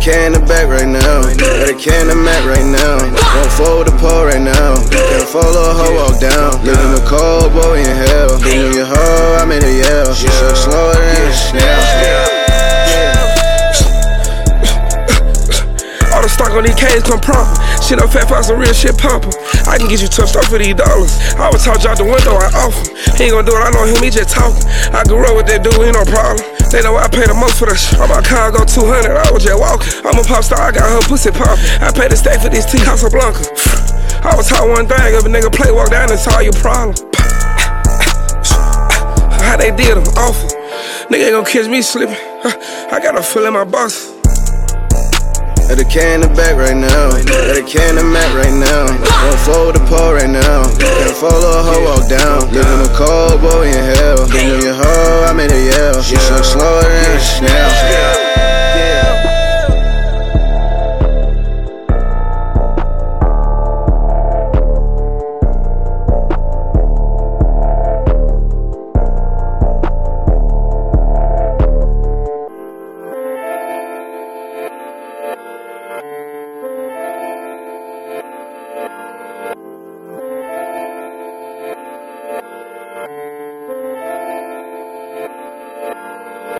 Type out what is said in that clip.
K in the back right now. Got a K in the mat right now. Won't fold the pole right now. Can't follow a hoe walk down. Living a cold boy in hell. Leaving your hoe, I made a yell. She should slow it than a snail. All the stock on these K's come proper. Shit up fat, find some real shit pumping. I can get you touched up for these dollars. I was taught you out the window, I offer. He ain't gonna do it, I know him, he just talking. I grew up with that dude, ain't no problem. They know I pay the most for that shit. On my car, I go 200, I was just walking. I'm a pop star, I got her pussy poppin'. I paid the stack for this T Casablanca. I was taught one thing, if a nigga play, walk down and solve your problem. How they did them, awful. Nigga ain't gonna catch me slipping. I got a feel in my boss. Got a K in the back right now. Got a K in the mat right now. Won't fold the pole right now. Can't follow a hoe walk down. Living a cold boy in hell. Leaving your